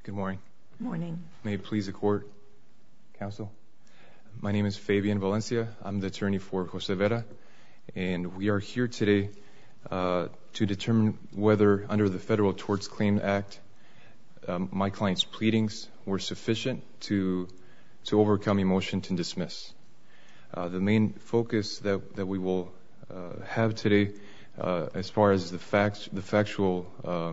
Good morning. Morning. May it please the court, counsel. My name is Fabian Valencia. I'm the attorney for Jose Vera, and we are here today to determine whether, under the Federal Tort Claims Act, my client's pleadings were sufficient to overcome a motion to dismiss. The main focus that we will have today, as far as the factual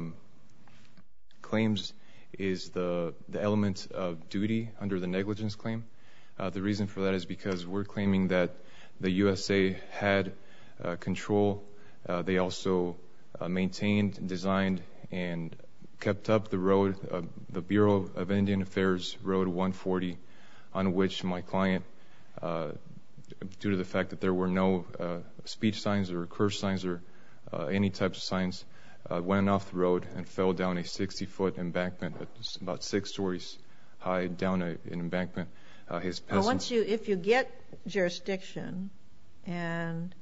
claims, is the element of duty under the negligence claim. The reason for that is because we're claiming that the USA had control. They also maintained, designed, and kept up the road, the Bureau of Indian Affairs Road 140, on which my client, due to the fact that there were no speech signs or curse signs or any types of signs, went off the road and fell down a 60-foot embankment, about 6 stories high, down an embankment. If you get jurisdiction, and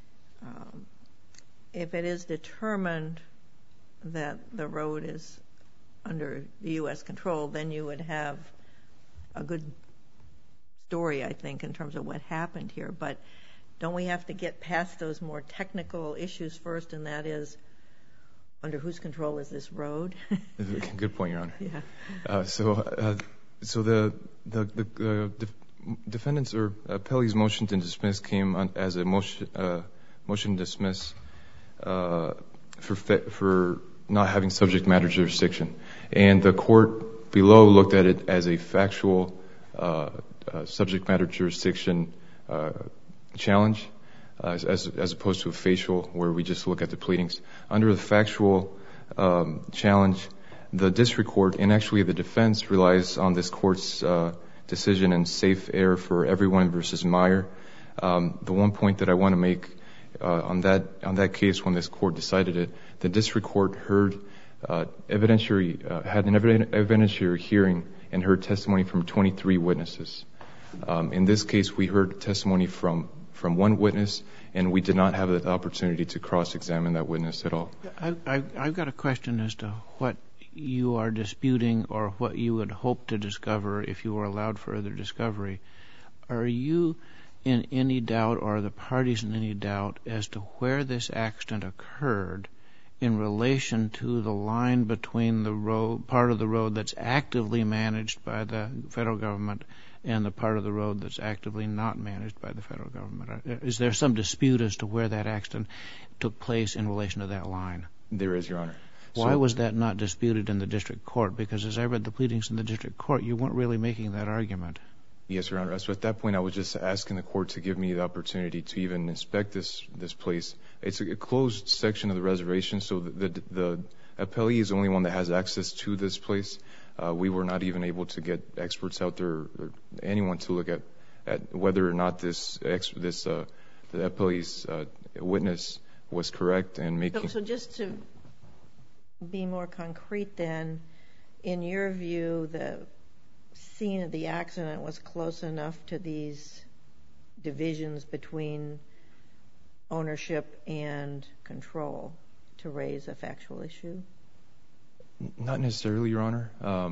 if it is determined that the road is under the U.S. control, then you would have a good story, I think, in terms of what happened here. But don't we have to get past those more technical issues first, and that is, under whose control is this road? Good point, Your Honor. Yeah. So the defendant's or appellee's motion to dismiss came as a motion to dismiss for not having subject matter jurisdiction, and the court below looked at it as a factual subject matter jurisdiction challenge, as opposed to a facial where we just look at the pleadings. Under the factual challenge, the district court, and actually the defense, relies on this court's decision in Safe Air for Everyone versus Meyer. The one point that I want to make on that case, when this court decided it, the district court had an evidentiary hearing and heard testimony from 23 witnesses. In this case, we heard testimony from one witness, and we did not have the opportunity to cross-examine that witness at all. I've got a question as to what you are disputing or what you would hope to discover if you were allowed further discovery. Are you in any doubt, or are the parties in any doubt, as to where this accident occurred in relation to the line between the road, part of the road that's actively managed by the federal government, and the part of the road that's actively not managed by the federal government? Is there some dispute as to where that accident took place in relation to that line? There is, Your Honor. Why was that not disputed in the district court? Because as I read the pleadings in the district court, you weren't really making that argument. Yes, Your Honor. So at that point, I was just asking the court to give me the opportunity to even inspect this place. It's a closed section of the reservation, so the appellee is the only one that has access to this place. We were not even able to get experts out there, or anyone to look at whether or not the appellee's witness was correct in making. So just to be more concrete then, in your view, the scene of the accident was close enough to these divisions between ownership and control to raise a factual issue? Not necessarily, Your Honor.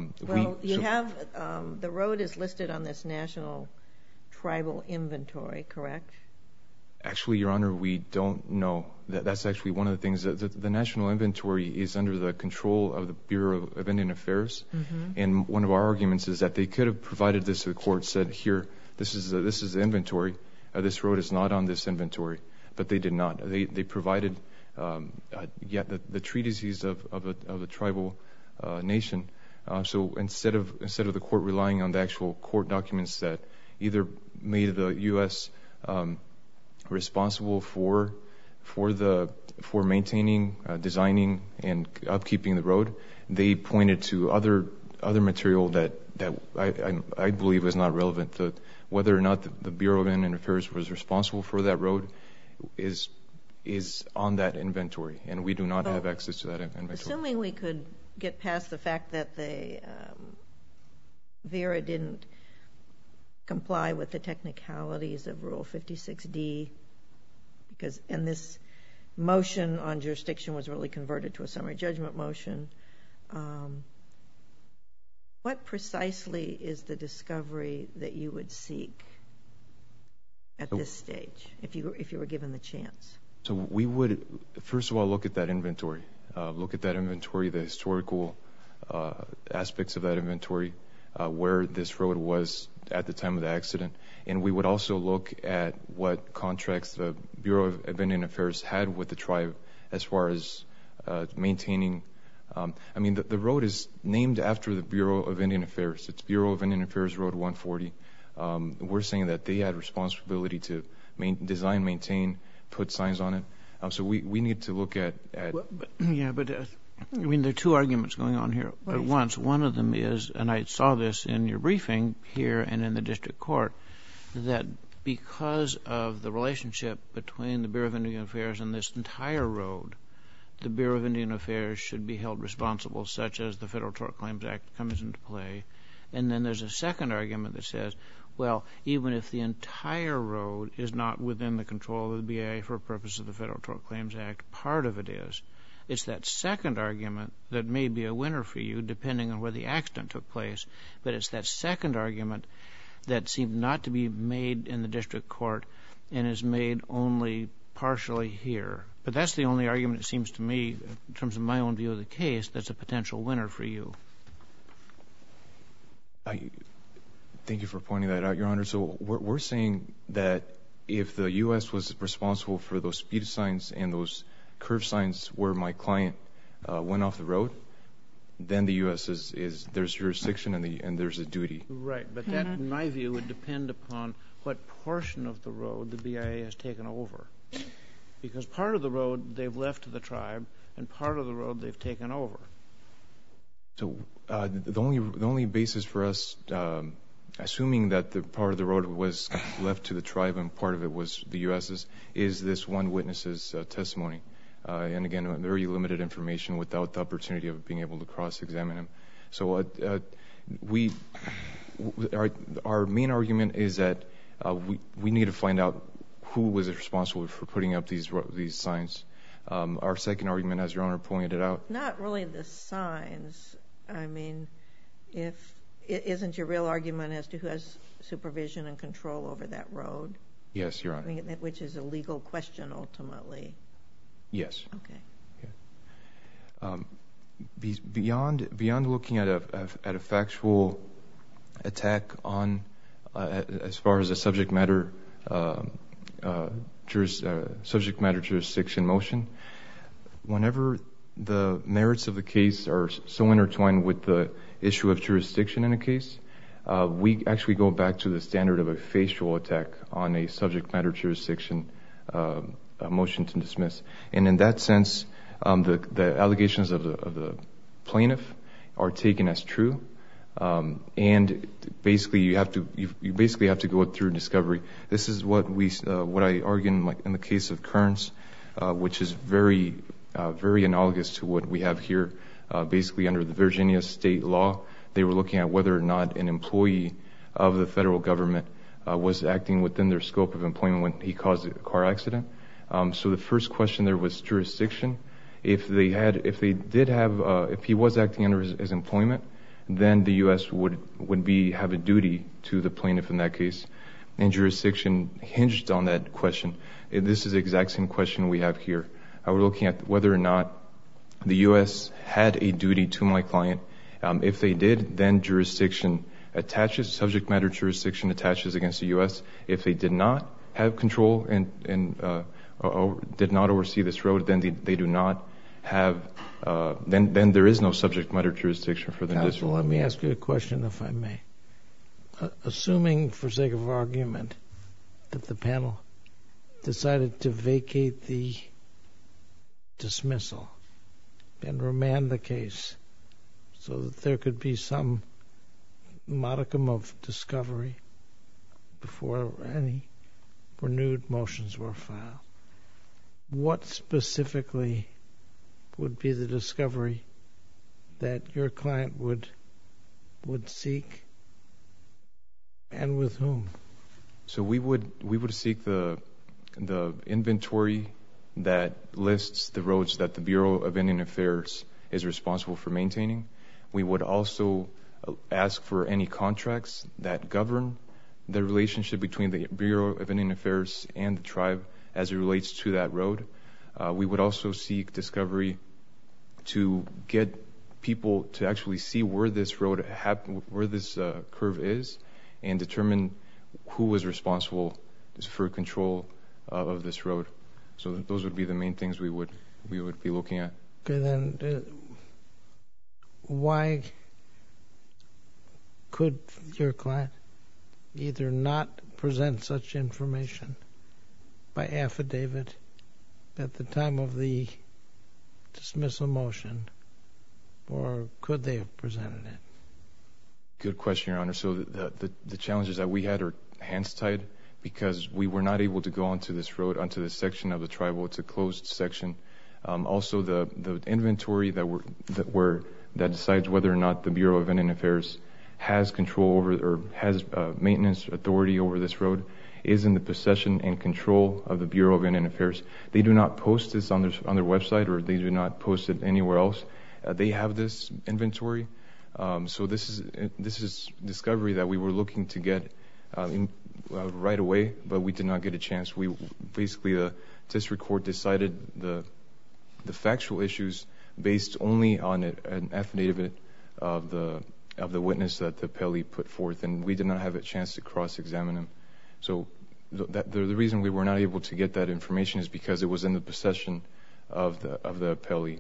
The road is listed on this National Tribal Inventory, correct? Actually, Your Honor, we don't know. That's actually one of the things. The National Inventory is under the control of the Bureau of Indian Affairs, and one of our arguments is that they could have provided this to the court, said, here, this is the inventory. This road is not on this inventory, but they did not. They provided the treatises of the tribal nation. So instead of the court relying on the actual court documents that either made the U.S. responsible for maintaining, designing, and upkeeping the road, they pointed to other material that I believe is not relevant. Whether or not the Bureau of Indian Affairs was responsible for that road is on that inventory, and we do not have access to that inventory. Assuming we could get past the fact that the Vera didn't comply with the technicalities of Rule 56D, and this motion on jurisdiction was really converted to a summary judgment motion, What precisely is the discovery that you would seek at this stage, if you were given the chance? So we would, first of all, look at that inventory. The historical aspects of that inventory, where this road was at the time of the accident. And we would also look at what contracts the Bureau of Indian Affairs had with the tribe as far as maintaining. The road is named after the Bureau of Indian Affairs. It's Bureau of Indian Affairs Road 140. We're saying that they had responsibility to design, maintain, put signs on it. So we need to look at... there are two arguments going on here at once. One of them is, and I saw this in your briefing here and in the district court, that because of the relationship between the Bureau of Indian Affairs and this entire road, the Bureau of Indian Affairs should be held responsible, such as the Federal Tort Claims Act comes into play. And then there's a second argument that says, well, even if the entire road is not within the control of the BIA for purpose of the Federal Tort Claims Act, part of it is. It's that second argument that may be a winner for you, depending on where the accident took place. But it's that second argument that seemed not to be made in the district court and is made only partially here. But that's the only argument, it seems to me, in terms of my own view of the case, that's a potential winner for you. Thank you for pointing that out, Your Honor. So we're saying that if the U.S. was responsible for those speed signs and those curve signs where my client went off the road, then the U.S. there's jurisdiction and there's a duty. Right, but that, in my view, would depend upon what portion of the road the BIA has taken over. Because part of the road they've left to the tribe, and part of the road they've taken over. So the only basis for us, assuming that the part of the road was left to the tribe and part of it was the U.S.'s, is this one witness's testimony. And again, very limited information without the opportunity of being able to cross-examine him. So our main argument is that we need to find out who was responsible for putting up these signs. Our second argument, as Your Honor pointed out... Not really the signs. I mean, isn't your real argument as to who has supervision and control over that road? Yes, Your Honor. Which is a legal question, ultimately. Yes. Okay. Beyond looking at a factual attack on, as far as a subject matter jurisdiction motion, whenever the merits of the case are so intertwined with the issue of jurisdiction in a case, we actually go back to the standard of a facial attack on a subject matter jurisdiction motion to dismiss. And in that sense, the allegations of the plaintiff are taken as true. And basically, you basically have to go through discovery. This is what I argue in the case of Kearns, which is very analogous to what we have here. Basically, under the Virginia state law, they were looking at whether or not an employee of the federal government was acting within their scope of employment when he caused a car accident. So the first question there was jurisdiction. If he was acting under his employment, then the U.S. would have a duty to the plaintiff in that case. And jurisdiction hinged on that question. This is the exact same question we have here. We're looking at whether or not the U.S. had a duty to my client. If they did, then jurisdiction attaches, subject matter jurisdiction attaches against the U.S. If they did not have control and did not oversee this road, then they do not have, then there is no subject matter jurisdiction for the district. Counsel, let me ask you a question, if I may. Assuming, for sake of argument, that the panel decided to vacate the dismissal and remand the case so that there could be some modicum of discovery before any renewed motions were filed, what specifically would be the discovery that your client would seek, and with whom? So we would seek the inventory that lists the roads that the Bureau of Indian Affairs is responsible for maintaining. We would also ask for any contracts that govern the relationship between the Bureau of Indian Affairs and the tribe as it relates to that road. We would also seek discovery to get people to actually see where this road where this curve is, and determine who was responsible for control of this road. So those would be the main things we would be looking at. Okay, then why could your client either not present such information by affidavit at the time of the dismissal motion, or could they have presented it? Good question, Your Honor. So the challenges that we had are hands tied, because we were not able to go onto this road, onto this section of the tribal. It's a closed section. Also, the inventory that decides whether or not the Bureau of Indian Affairs has control over or has maintenance authority over this road is in the possession and control of the Bureau of Indian Affairs. They do not post this on their website, or they do not post it anywhere else. They have this inventory. So this is discovery that we were looking to get right away, but we did not get a chance. The district court decided the factual issues based only on an affidavit of the witness that the appellee put forth, and we did not have a chance to cross-examine him. So the reason we were not able to get that information is because it was in the possession of the appellee.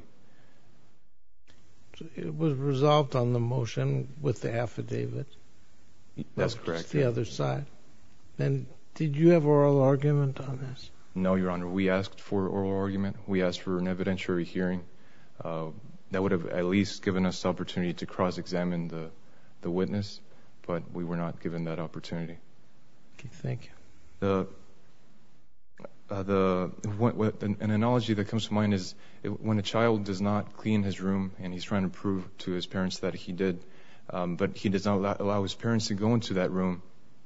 So it was resolved on the motion with the affidavit. That's correct. The other side. Then did you have oral argument on this? No, Your Honor. We asked for oral argument. We asked for an evidentiary hearing. That would have at least given us the opportunity to cross-examine the witness, but we were not given that opportunity. Okay, thank you. An analogy that comes to mind is when a child does not clean his room and he's trying to prove to his parents that he did, but he does not allow his parents to go into that room.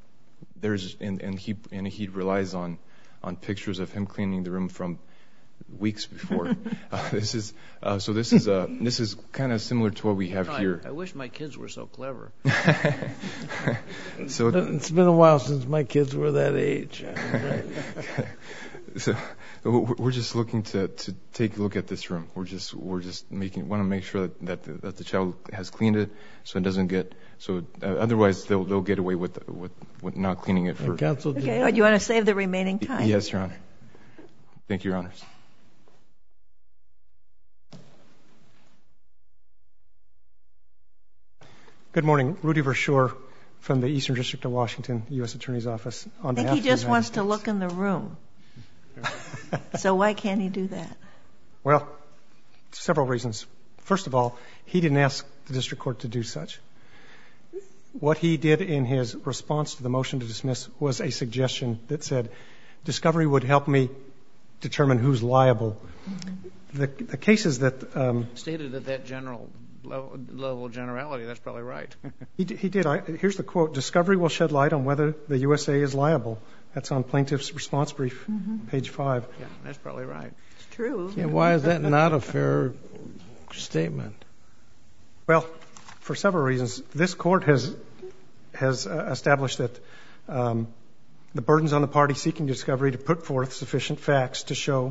He relies on pictures of him cleaning the room from weeks before. This is kind of similar to what we have here. I wish my kids were so clever. So it's been a while since my kids were that age. So we're just looking to take a look at this room. We're just want to make sure that the child has cleaned it, so it doesn't get otherwise they'll get away with not cleaning it for. Counsel, okay. Do you want to save the remaining time? Yes, Your Honor. Thank you, Your Honors. Good morning. Rudy Verschoor from the Eastern District of Washington, U.S. Attorney's Office. I think he just wants to look in the room. So why can't he do that? Well, several reasons. First of all, he didn't ask the district court to do such. What he did in his response to the motion to dismiss was a suggestion that said, discovery would help me determine who's liable. The cases that... stated at that general level of generality, that's probably right. He did. Here's the quote. Discovery will shed light on whether the USA is liable. That's on plaintiff's response brief, page 5. Yeah, that's probably right. It's true. Yeah, why is that not a fair statement? Well, for several reasons. This court has established that the burden's on the party seeking discovery to put forth sufficient facts to show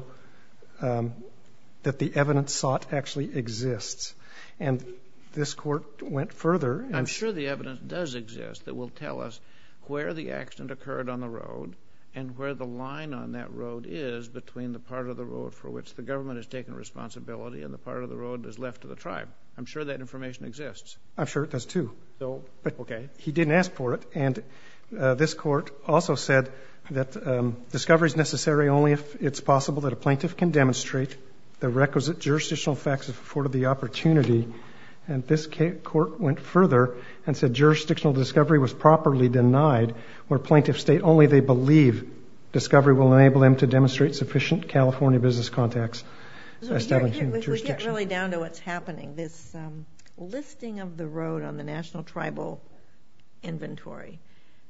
that the evidence sought actually exists. And this court went further. I'm sure the evidence does exist that will tell us where the accident occurred on the road and where the line on that road is between the part of the road for which the government has taken responsibility and the part of the road that's left to the tribe. I'm sure that information exists. I'm sure it does too. So, but okay. He didn't ask for it. And this court also said that discovery is necessary only if it's possible that a plaintiff can demonstrate the requisite jurisdictional facts if afforded the opportunity. And this court went further and said jurisdictional discovery was properly denied where plaintiffs state only they believe discovery will enable them to demonstrate sufficient California business contacts establishing jurisdiction. We get really down to what's happening. This listing of the road on the National Tribal Inventory,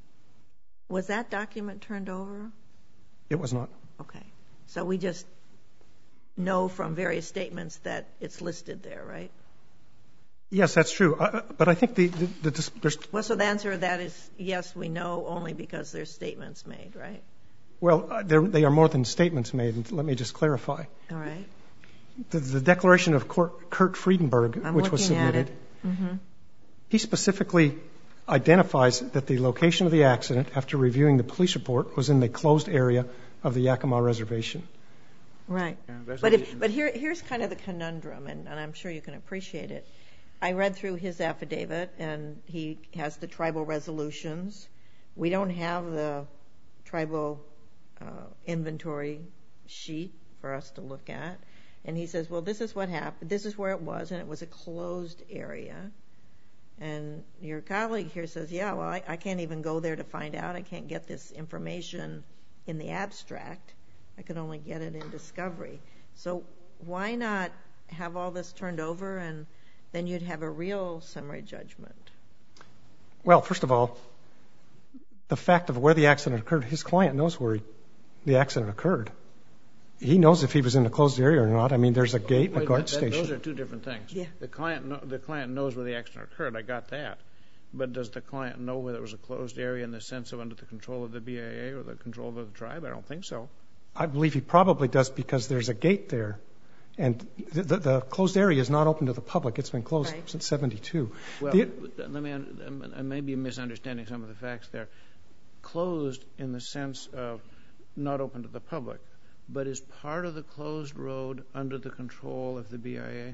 was that document turned over? It was not. Okay. So we just know from various statements that it's listed there, right? Yes, that's true. But I think there's... Well, so the answer to that is yes, we know only because there's statements made, right? Well, they are more than statements made. And let me just clarify. All right. The declaration of Kurt Friedenberg, which was submitted, he specifically identifies that the location of the accident after reviewing the police report was in the closed area of the Yakima Reservation. Right. Yeah, but here's kind of the conundrum, and I'm sure you can appreciate it. I read through his affidavit, and he has the tribal resolutions. We don't have the tribal inventory sheet for us to look at. And he says, well, this is what happened. This is where it was, and it was a closed area. And your colleague here says, yeah, well, I can't even go there to find out. I can't get this information in the abstract. I can only get it in discovery. So why not have all this turned over, and then you'd have a real summary judgment? Well, first of all, the fact of where the accident occurred, his client knows where the accident occurred. He knows if he was in a closed area or not. I mean, there's a gate and a guard station. Those are two different things. Yeah. The client knows where the accident occurred. I got that. But does the client know whether it was a closed area in the sense of under the control of the BIA or the control of the tribe? I don't think so. I believe he probably does because there's a gate there. And the closed area is not open to the public. It's been closed since 1972. Well, I may be misunderstanding some of the facts there. Closed in the sense of not open to the public, but is part of the closed road under the control of the BIA?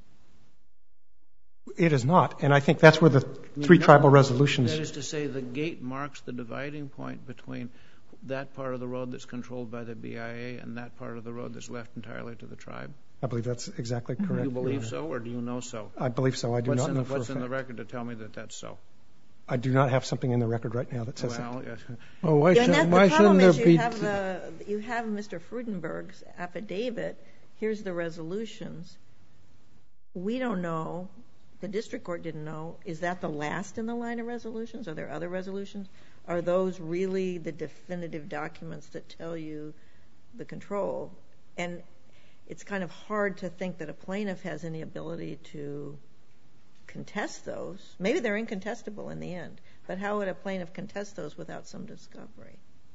It is not, and I think that's where the three tribal resolutions... That is to say, the gate marks the dividing point between that part of the road that's controlled by the BIA and that part of the road that's left entirely to the tribe? I believe that's exactly correct. Do you believe so, or do you know so? I believe so. I do not know for a fact. What's in the record to tell me that that's so? I do not have something in the record right now that says that. Yes. Well, why shouldn't there be... You have Mr. Friedenberg's affidavit. Here's the resolutions. We don't know. The district court didn't know. Is that the last in the line of resolutions? Are there other resolutions? Are those really the definitive documents that tell you the control? And it's kind of hard to think that a plaintiff has any ability to contest those. Maybe they're incontestable in the end, but how would a plaintiff contest those without some discovery?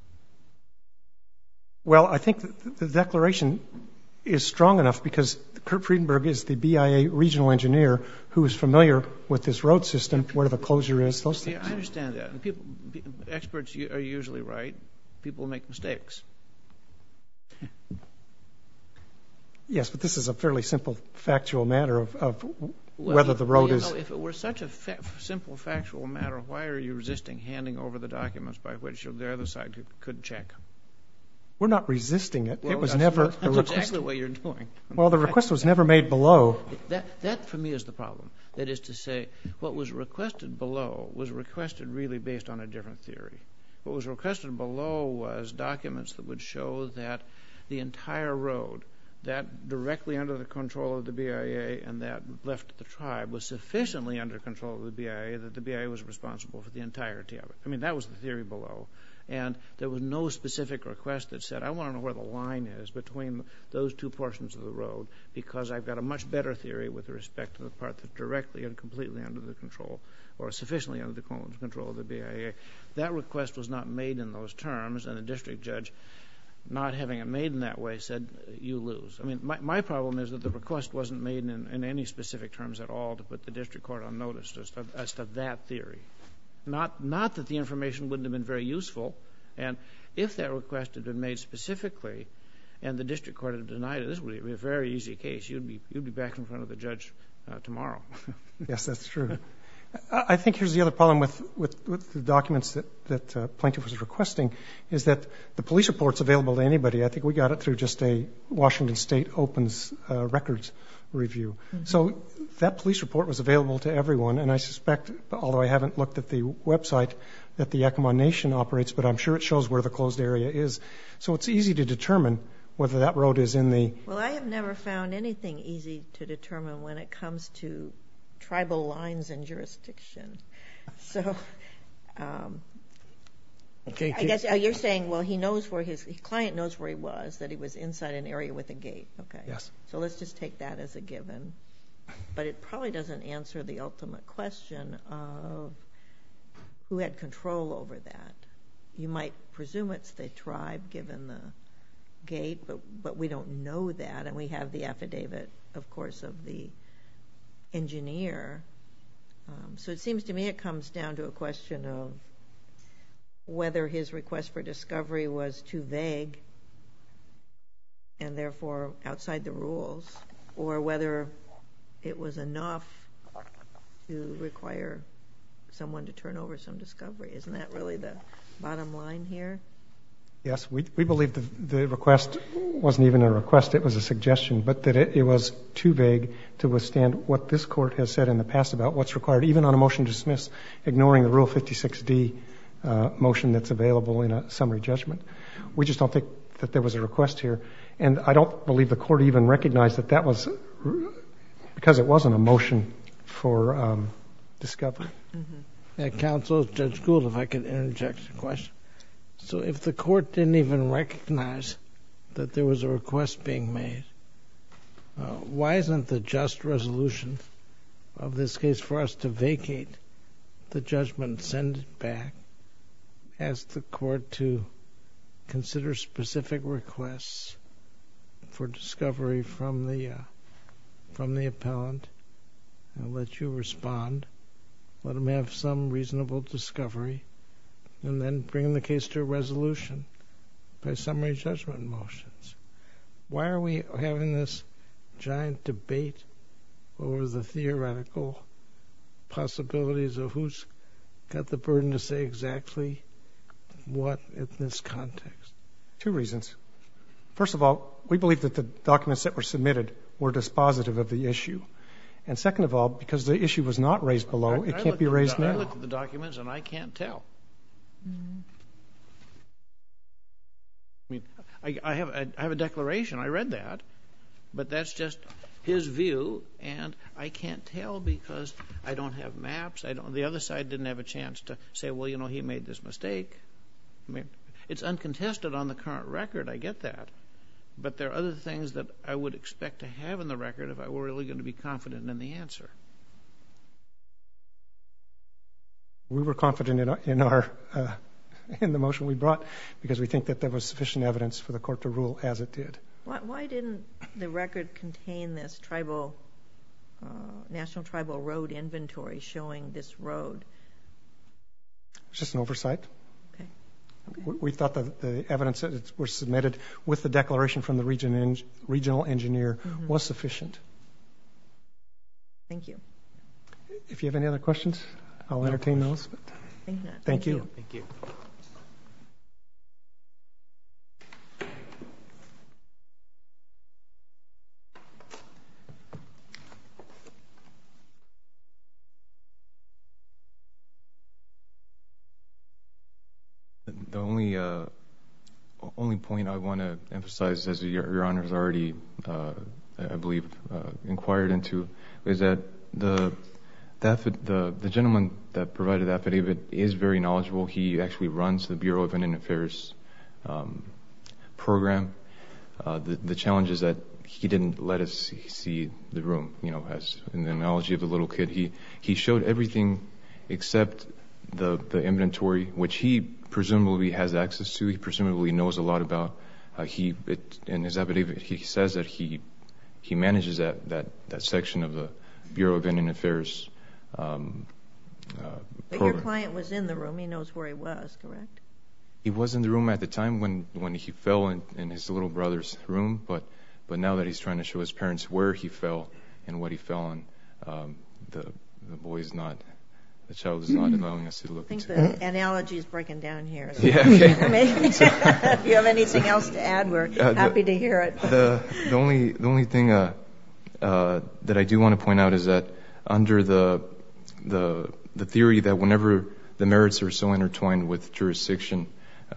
Well, I think the declaration is strong enough because Kurt Friedenberg is the BIA regional engineer who is familiar with this road system, where the closure is, those things. Yeah, I understand that. And experts are usually right. People make mistakes. Yes, but this is a fairly simple factual matter of whether the road is... If it were such a simple factual matter, why are you resisting handing over the documents by which the other side could check? We're not resisting it. Well, it was never... That's exactly what you're doing. Well, the request was never made below. That, for me, is the problem. That is to say, what was requested below was requested really based on a different theory. What was requested below was documents that would show that the entire road, that directly under the control of the BIA and that left to the tribe, was sufficiently under control of the BIA that the BIA was responsible for the entirety of it. I mean, that was the theory below. And there was no specific request that said, I want to know where the line is between those two portions of the road because I've got a much better theory with respect to the part that's directly and completely under the control or sufficiently under the control of the BIA. That request was not made in those terms, and the district judge, not having it made in that way, said, you lose. I mean, my problem is that the request wasn't made in any specific terms at all to put the district court on notice as to that theory. Not that the information wouldn't have been very useful, and if that request had been made specifically and the district court had denied it, this would be a very easy case. You'd be back in front of the judge tomorrow. Yes, that's true. I think here's the other problem with the documents that plaintiff was requesting is that the police report's available to anybody. I think we got it through just a Washington State Opens records review. Mm-hmm. So that police report was available to everyone, and I suspect, although I haven't looked at the website that the Yakima Nation operates, but I'm sure it shows where the closed area is. So it's easy to determine whether that road is in the... Well, I have never found anything easy to determine when it comes to tribal lines and jurisdiction. So I guess you're saying, well, he knows where his client knows where he was, that he was inside an area with a gate. Okay. Yes. So let's just take that as a given. but it probably doesn't answer the ultimate question of who had control over that. You might presume it's the tribe given the gate, but we don't know that, and we have the affidavit, of course, of the engineer. So it seems to me it comes down to a question of whether his request for discovery was too vague and therefore outside the rules, or whether it was enough to require someone to turn over some discovery. Isn't that really the bottom line here? Yes, we believe the request wasn't even a request, it was a suggestion, but that it was too vague to withstand what this court has said in the past about what's required, even on a motion to dismiss, ignoring the Rule 56D motion that's available in a summary judgment. We just don't think that there was a request here. And I don't believe the court even recognized that that was because it wasn't a motion for discovery. Mm-hmm. Counsel, Judge Gould, if I could interject a question. So if the court didn't even recognize that there was a request being made, why isn't the just resolution of this case for us to vacate the judgment, send it back, ask the court to consider specific requests for discovery from the appellant, and let you respond, let him have some reasonable discovery, and then bring the case to a resolution by summary judgment motions? Why are we having this giant debate over the theoretical possibilities of who's got the burden to say exactly what in this context? Two reasons. First of all, we believe that the documents that were submitted were dispositive of the issue. And second of all, because the issue was not raised below, it can't be raised now. I looked at the documents and I can't tell. Mm-hmm. I mean, I have a declaration. I read that, but that's just his view, and I can't tell because I don't have maps. The other side didn't have a chance to say, well, you know, he made this mistake. I mean, it's uncontested on the current record. I get that, but there are other things that I would expect to have in the record if I were really going to be confident in the answer. We were confident in the motion we brought because we think that there was sufficient evidence for the court to rule as it did. Why didn't the record contain this National Tribal Road inventory showing this road? It's just an oversight. Okay. We thought that the evidence that was submitted with the declaration from the regional engineer was sufficient. Thank you. If you have any other questions, I'll entertain those. Thank you. Thank you. The only point I want to emphasize, as Your Honor has already, I believe, inquired into, is that the gentleman that provided the affidavit is very knowledgeable. He actually runs the Bureau of Indian Affairs program. The challenge is that he didn't let us see the room. You know, as in the analogy of the little kid, he showed everything except the inventory, which he presumably has access to. He presumably knows a lot about. In his affidavit, he says that he manages that section of the Bureau of Indian Affairs program. But your client was in the room. He knows where he was, correct? He was in the room at the time when he fell in his little brother's room, but now that he's trying to show his parents where he fell and what he fell on, the child is not allowing us to look into it. I think the analogy is breaking down here. So yeah, okay. If you have anything else to add, we're happy to hear it. The only thing that I do want to point out is that under the theory that whenever the merits are so intertwined with jurisdiction,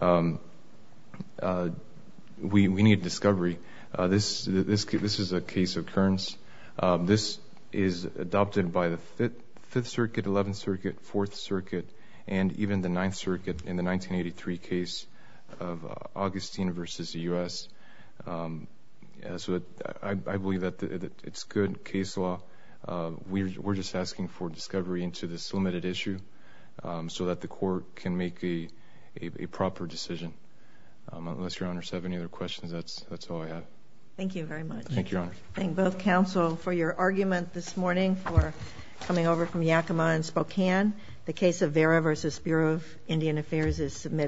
we need discovery. This is a case of occurrence. This is adopted by the Fifth Circuit, 11th Circuit, 4th Circuit, and even the 9th Circuit in the 1983 case of Augustine versus the U.S. So I believe that it's good case law. We're just asking for discovery into this limited issue so that the court can make a proper decision. Unless Your Honors have any other questions, that's all I have. Thank you very much. Thank you, Your Honor. Thank both counsel for your argument this morning, for coming over from Yakima and Spokane. The case of Vera versus Bureau of Indian Affairs is submitted.